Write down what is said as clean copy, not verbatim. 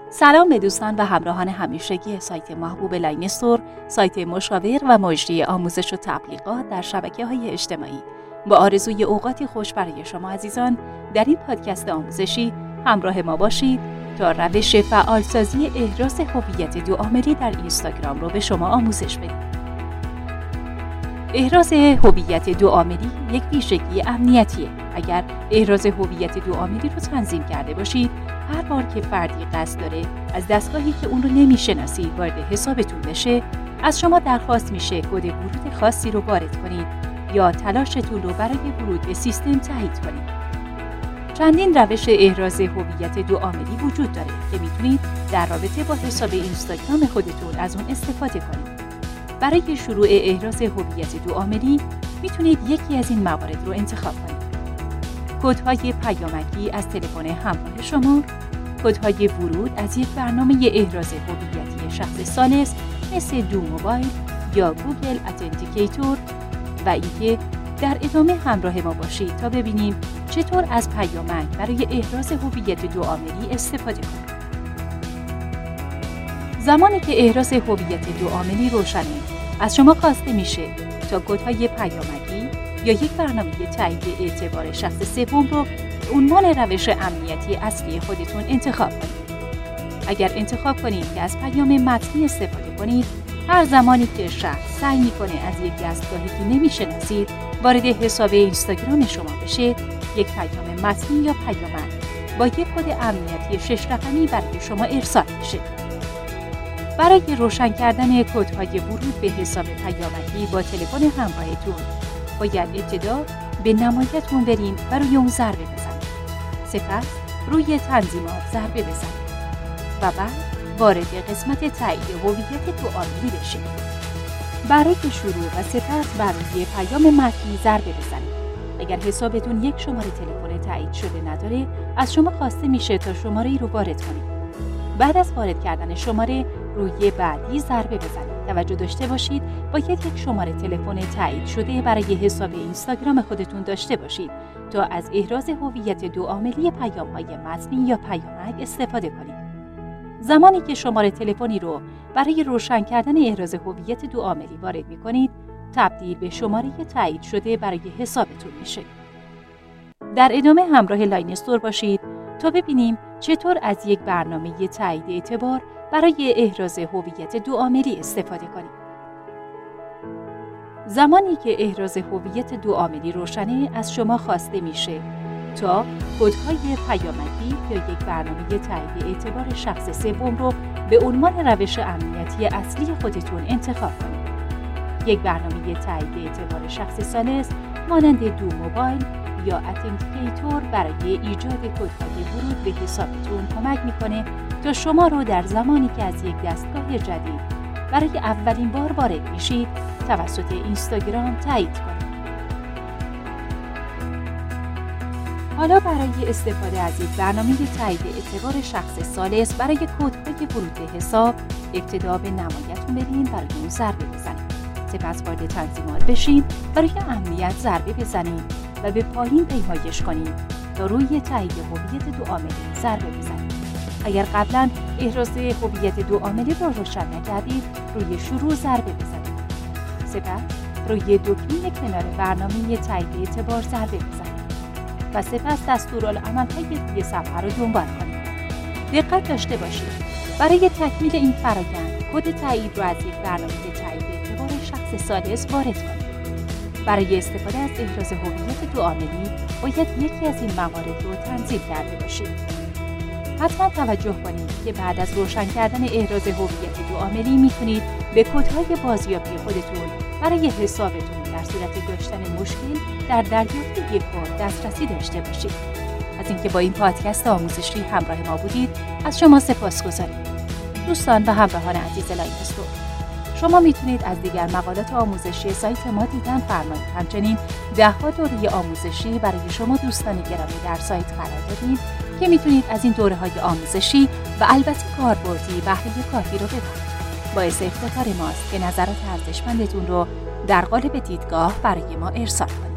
سلام به دوستان و همراهان همیشگی سایت محبوب لاین استور، سایت مشاور و مجری آموزش و تبلیغات در شبکه‌های اجتماعی. با آرزوی اوقاتی خوش برای شما عزیزان، در این پادکست آموزشی همراه ما باشید تا روش فعالسازی احراز هویت دوعاملی در اینستاگرام رو به شما آموزش بدیم. احراز هویت دوعاملی یک ویژگی امنیتیه. اگر احراز هویت دوعاملی رو تنظیم کرده باشید، هر بار که فردی قصد داره از دستگاهی که اون رو نمیشناسید وارد حسابتون بشه، از شما درخواست میشه کد ورود خاصی رو وارد کنید یا تلاشتون رو برای ورود به سیستم تایید کنید. چندین روش احراز هویت دوعاملی وجود داره که میتونید در رابطه با حساب اینستاگرام خودتون از اون استفاده کنید. برای شروع احراز هویت دوعاملی میتونید یکی از این موارد رو انتخاب کنید. کدهای پیامکی از تلفن همراه شما، کدهای ورود از یک برنامه احراز هویتی شخص ثالث مثل دو موبایل یا گوگل اتنتیکیتور و اینکه در ادامه همراه ما باشید تا ببینیم چطور از پیامک برای احراز هویت دوعاملی استفاده کنید. زمانی که احراز هویت دوعاملی روشنه، از شما خواسته میشه تا کدهای پیامکی یا یک برنامه تایید اعتبار شخص سوم رو به عنوان روش امنیتی اصلی خودتون انتخاب کنید. اگر انتخاب کنید که از پیام متنی استفاده کنید، هر زمانی که شخص سعی میکنه از یک دستگاهی که نمیشناسید وارد حساب اینستاگرام شما بشه، یک پیام متنی یا پیامک با یک کد امنیتی 6 رقمی برای شما ارسال میشه. برای روشن کردن کدهای ورود به حساب پیامکی با تلفن همراهتون، باید ابتدا به نمایتون برین و روی اون ضربه بزنید. سپس روی تنظیمات ضربه بزنید و بعد وارد قسمت تایید هویت دوعاملی بشید. برای شروع و سپس بر روی پیام متنی ضربه بزنید. اگر حسابتون یک شماره تلفن تایید شده نداره، از شما خواسته میشه تا شماره‌ای رو وارد کنید. بعد از وارد کردن شماره، روی بعدی ضربه بزنید. توجه داشته باشید باید یک شماره تلفن تایید شده برای حساب اینستاگرام خودتون داشته باشید تا از احراز هویت دوعاملی پیام‌های متنی یا پیامک استفاده کنید. زمانی که شماره تلفنی رو برای روشن کردن احراز هویت دوعاملی وارد می‌کنید، تبدیل به شماره تایید شده برای حسابتون میشه. در ادامه همراه لاین استور باشید تا ببینیم چطور از یک برنامه تایید اعتبار برای احراز هویت دوعاملی استفاده کنید. زمانی که احراز هویت دوعاملی روشنه، از شما خواسته میشه تا کدهای پیامکی یا یک برنامه تایید اعتبار شخص سوم رو به عنوان روش امنیتی اصلی خودتون انتخاب کنید. یک برنامه تایید اعتبار شخص ثالث مانند دو موبایل یا اتنتیکیتور برای ایجاد کدهای ورود به حسابتون کمک میکنه تا شما رو در زمانی که از یک دستگاه جدید برای اولین بار وارد میشید توسط اینستاگرام تایید کنید. حالا برای استفاده از یک برنامه تایید اعتبار شخص ثالث برای کدهای ورود به حساب، ابتدا به نمایتون برین برای اون ضربه بزنید. سپس وارد تنظیمات بشین، برای امنیت ضربه بزنید و به پایین پیمایش کنید تا روی تایید هویت دوعاملی ضربه بزنید. اگر قبلا احراز هویت دوعاملی را روشن نکردید، روی شروع ضربه بزنید. سپس روی دکمه کنار برنامه تایید اعتبار ضربه بزنید و سپس دستورالعمل‌های روی صفحه را دنبال کنید. دقت داشته باشید برای تکمیل این فرآیند کد تایید را از یک برنامه تایید اعتبار شخص ثالث وارد کنید. برای استفاده از احراز هویت دوعاملی باید یکی از این موارد رو تنظیم کرده باشید. حتما توجه کنید که بعد از روشن کردن احراز هویت دوعاملی میتونید به کدهای بازیابی خودتون برای حسابتون در صورت داشتن مشکل در دریافت یک کد دسترسی داشته باشید. از اینکه با این پادکست آموزشی همراه ما بودید از شما سپاسگزاریم. دوستان و همراهان عزیز لاین استور، شما میتونید از دیگر مقالات آموزشی سایت ما دیدن فرمایید. همچنین 10 دوره آموزشی برای شما دوستان گرامی در سایت قرار دادیم که میتونید از این دوره‌های آموزشی و البته کاربردی بهره کافی رو ببرید. باعث افتخار ماست که نظرات ارزشمندتون رو در قالب دیدگاه برای ما ارسال کنید.